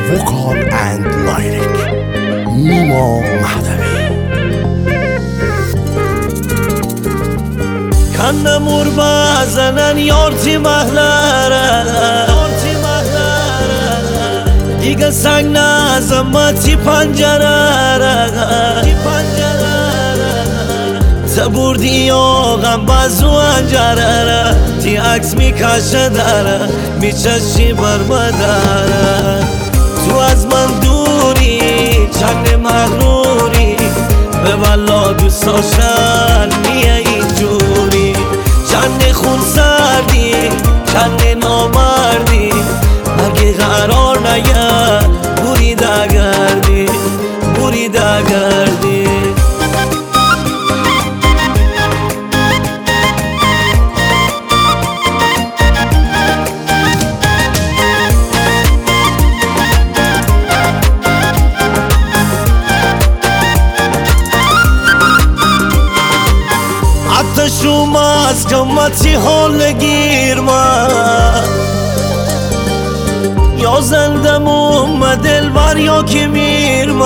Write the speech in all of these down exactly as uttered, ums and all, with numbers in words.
Vocal and Lyric نیما مهدوی. Kanna murba zanen yorti mahlara yorti mahlara Diga sangna zamati panjarara ti panjarara Zaburdi yogam bazu anjarara Ti aks mi kashadara mi chashi barmadara Tu az man duri chane maghruri به والا دوست داشتن میه اینجوری چند خون سردی چند نامردی مگه قرار نگه بوری دگردی بوری دگردی شوماز کمتی حال گیرم یا زندم و دلبر یا که میرم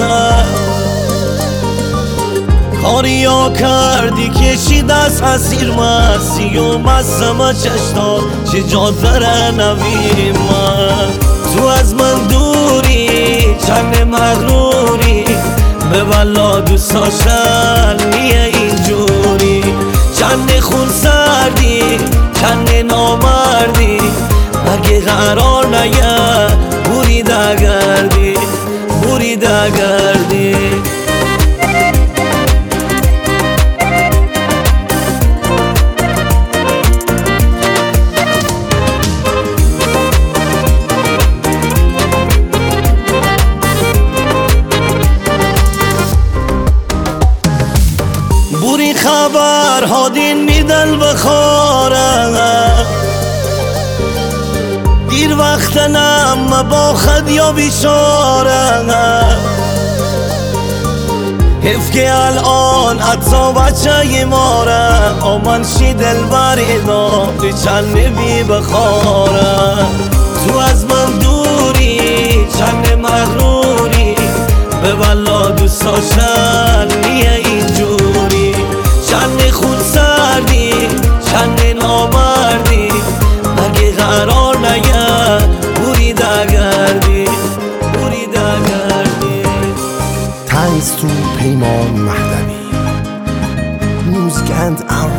کاری یا کردی کشید از حسیر مسی و مستم چشتا چه جادره نویم تو از من دوری چند مغروری به والا دوست داشتن میه اینجوری چند خون سردی چند نامردی مگه قرار نگه بوری دگردی بوری دگردی بوری خبر هادین میدن بخارم دیر وقت نم با خد یا بیچارم حیف که الان حتی بچه مارم آمن شی دل بریدم دی چند بی بخارم تو از من دوری چند مغروری به والا دوست داشتن میه اینجوری چند خون سردی چند نامردی مگه قرار نگه بوری دگردی بوری دگردی. Thanks to پیمان مهدوی. Music and